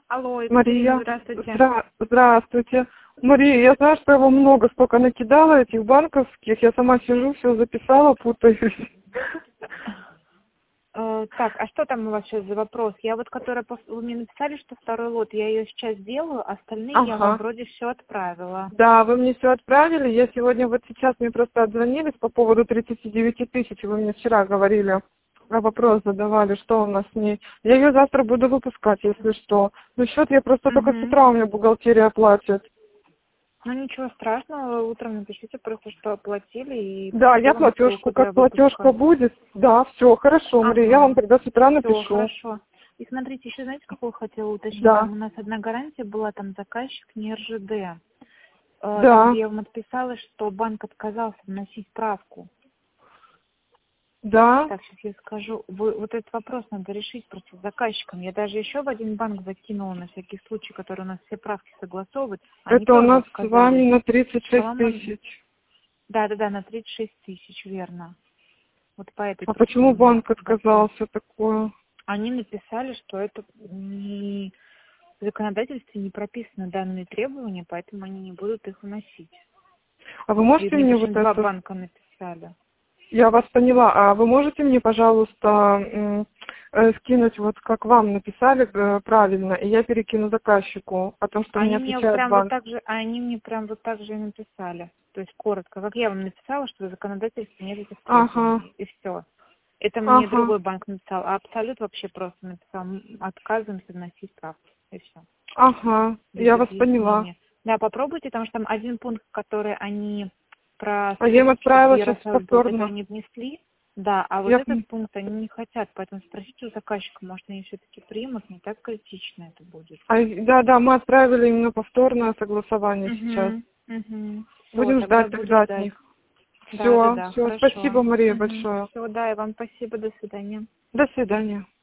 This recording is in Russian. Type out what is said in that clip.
Алло, Екатерина, Мария, здравствуйте. здравствуйте. Мария, я знаю, что я вам много столько накидала этих банковских. Я сама сижу, все записала, путаюсь. Так, а что там у вас сейчас за вопрос? Я вот, вы мне написали, что второй лот, я ее сейчас делаю, остальные я вам Ага. вроде все отправила. Да, вы мне все отправили. Я сегодня, вот сейчас мне просто отзвонились по поводу 39 тысяч. Вы мне вчера говорили, вопрос задавали, что у нас с ней. Я ее завтра буду выпускать, если что. Но счет я просто только с утра у меня бухгалтерия платит. Ну ничего страшного, утром напишите просто, что оплатили, и Да, я пришлю вам платежку, ссылку для как платежка выпуска. будет. Да, все, хорошо, Мария, я вам Ага, тогда с утра все, напишу. хорошо. И смотрите, еще знаете, какую хотела уточнить? Да, Там у нас одна гарантия была, там заказчик не РЖД. Там, да, где я вам отписалась, что банк отказался вносить справку. да. Так, сейчас я скажу. Вот этот вопрос надо решить просто с заказчиком. Я даже еще в один банк закинула на всякий случай, который у нас все правки согласовывает. Они Это у тоже нас с вами отказались. на 36 Соломон? тысяч. Да, на 36 тысяч, верно. Вот по этой А почему причине мы банк закинули. отказался такое? Они написали, что это не в законодательстве не прописаны данные требования, поэтому они не будут их вносить. А вы И можете мне мне причем вот два это... банка написали. Я вас поняла. А вы можете мне, пожалуйста, скинуть, вот как вам написали правильно, и я перекину заказчику о том, что не Они мне отвечает прям вот банк? так же, они мне прям вот так же и написали. То есть коротко, как я вам написала, что в законодательстве нет этих Ага, требований. И все. Это мне ага, другой банк написал. А Абсолют вообще просто написал, отказываемся вносить справку. И все. ага, Без я вас поняла. объяснения. Да, попробуйте, потому что там один пункт, который они про А я им сертификат отправила сейчас Ярославль, вот это повторно. они внесли. Да, а вот Я... этот пункт они не хотят, поэтому спросите у заказчика, может они все-таки примут, не так критично это будет. Да, мы отправили именно повторное согласование сейчас. Угу. Все, Будем тогда ждать буду тогда от ждать. них. Да, Все, да, все, спасибо, хорошо. Мария, большое. Все, да, и вам спасибо, до свидания. До свидания.